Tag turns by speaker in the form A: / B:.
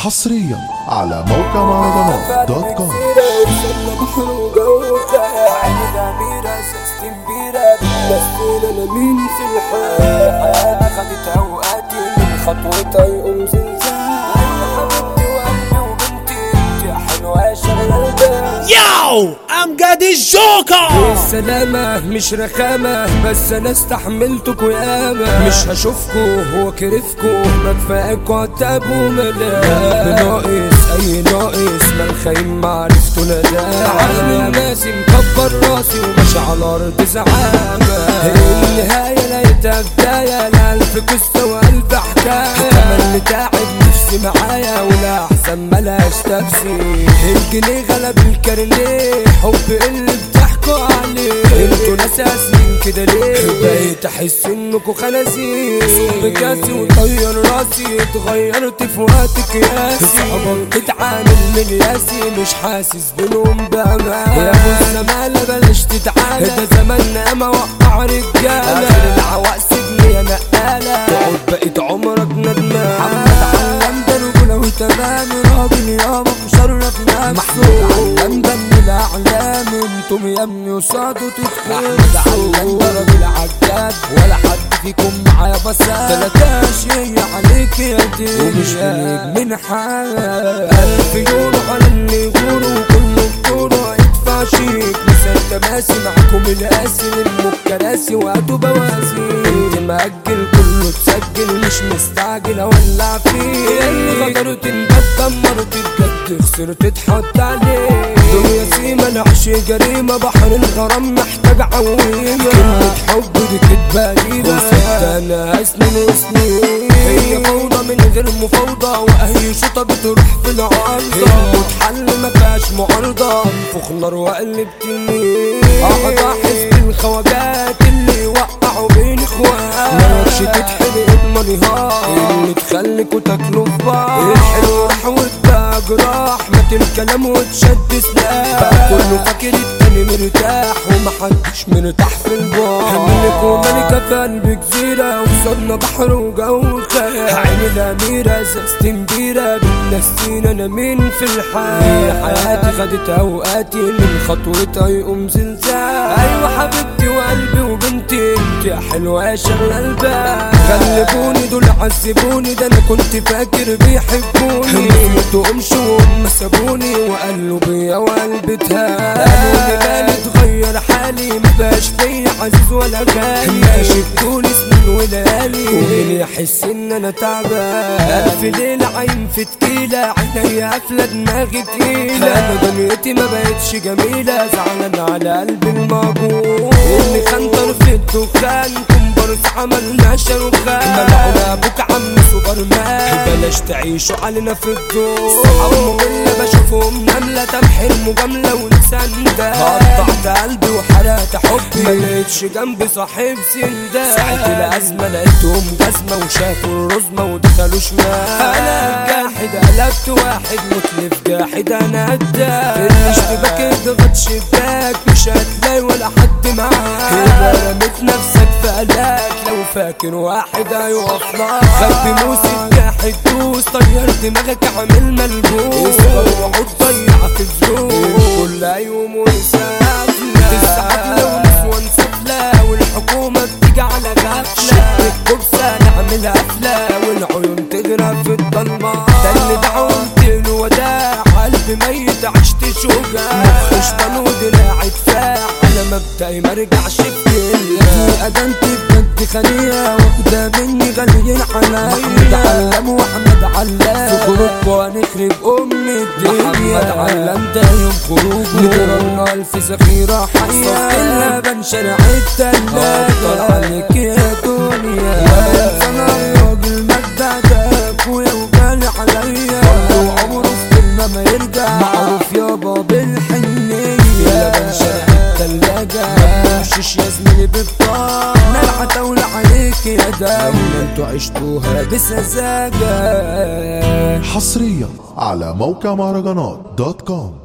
A: حصريا على موقع مهرجانات دوت كوم.
B: مين في الحياة حياتي خدت اوقاتي من خطوتها يقوم زلزال. حبيبتي وقلبي وبنتي انت يا حلوة يا شغلة البال.
C: ياو امجد الجوكر.
B: السلامة مش رخامة بس انا استحملتكوا ياما. مش هشوفكوا هو كرفكوا ما كفاياكوا عتاب وملام. ناقص اي ناقص ما الخاين معرفته ندامة. عالم الناس مكبر راسي وماشي على ارض زعامة. النهاية لقيتها بداية لألف قصة وألف حكاية. تملي تعب نفسي معايا ولا أحسن ملاش تفسير. الجنيه غلب الكارنيه حب اللي بتحكوا عليه. انتوا ناس قاسيين كده ليه؟ بقيت احس انكوا خنازير. صب كاسي وطير راسي اتغيرت في وقت قياسي. صحبك تتعامل من ياسي مش حاسس بينهم بامان. يا ابو الزمالة بلاش تتعالى ده زماننا ما وقع رجالة. اخر العواق سجن يا نقالة تقعد بقيت عمرك ندمان. محمد علام ده رجولة وتمام راجل يابا مشرف نفسه. محمود علام ده من الاعلام انتم يا ابني قصاده تتخيلوا. محمد علام ده راجل عجاد ولا حد فيكم معايا بسات. تلاتاش هي عليك يا دي ومش بنيك من حال. 1000 يورو على اللي يغوروا وكله بطوله هيدفع شيك. مثال تماسي معاكم القاسي من الكراسي وقتوا بوازي. انت مأجل كله تسجل مش مستعجل اولع فيه. اللي غدرت انت دمرت بجد خسرت تحط عليه. دنيا سيما نحش جريمة بحر الغرام محتاج عويمة. كلمة حب دي كدبة جديدة وسبت انا سنين وسنين. هي فوضى من غير مفاوضة واي شوطة بتروح في العارضة. المتحل مفيهاش معارضة انفخ نار وقلب تنين. اقعد احس بالخواجات اللي وقعوا بين اخوات. مالكش تتحرق بمنهار اللي تخليكوا تاكلوا في بعض. الحلو راح واتبقى جراح مات الكلام واتشد سلاح. بقى كله فاكر التاني مرتاح ومحدش مرتاح في البار. ملك وملكة في قلب جزيرة وصلنا بحر وجو خيال. عيني الأميرة زازتي مديرة بالنسين انا مين في الحياة. حياتي خدت اوقاتي من خطوتها يقوم زلزال. ايوه حبيبتي وقلبي وبنتي انت يا حلوة يا شغلة البال. غلبوني دول عذبوني ده انا كنت فاكر بيحبوني. انتوا امشوا وهم سابوني وقالوا بيا وقلبي اتهان. قالوا لي مالي اتغير حالي مبقاش فيا عزيز ولا غالي. ماشي بطول سنين وليالي ومين يحس ان انا تعبان. 1000 ليلة عين في تكيلة عينيا قافلة دماغي تقيلة. انا دنيتي ما بقتش جميلة زعلان على قلبي الموجود. اللي خنطر في الدخان كومبارس عملنا شاروخان. ملعون ابوك عم سوبرمان بلاش تعيشوا علينا في الدور. عمو اللي بشوفهم نملة تمحي المجاملة ولسان ده. قطعت قلبي وحرقت حبي ملقتش جنبي صاحب سندان. ساعة الأزمة لقيتهم جزمة وشافوا الرزمة ودخلوا شمال. أنا جاحد قلبت واحد متلف جاحد أنا قدام. الاشتباك اضغط شباك مش هتلاقي ولا حد معاك. كده رميت نفسك في قلاك لو فاكر واحد هيقف لك. خبي موسى جاحد دوس طير دماغك عامل ملبوس. وعود ضيع في فلوس كل يوم ويسافلة. السحبلة ونسوان سفلة والحكومة بتيجي على غفلة. شد الكبسة نعمل قفلة والعيون تغرق في الضلمة. ده اللي دعوت له وداع قلبي ميت عشت شجاع. مخ شطان ودراعي دفاع انا مبدئي مرجعش بكلمة. أدنتي بجد خلية واخدة مني غاليين عليا. محمد علام واحمد علام في خروجكوا هنخرب ام الدنيا. محمد علام ده يوم خروجه نضربنا 1000 ذخيرة حية. صف اللبن شارع التلاجة اكتر عليك يا دنيا. ولا انسان الراجل مجدع ده اخويا وغالي عليا. برضه عمره في كلمة ما يرجع معروف يابا بالحنية. لبن شارع التلاجة متمشيش يا زميلي ببطال. ملحة تولع عليك يا دولة انتوا عشتوها بسذاجة.
A: حصريا على موقع مهرجانات دوت كوم.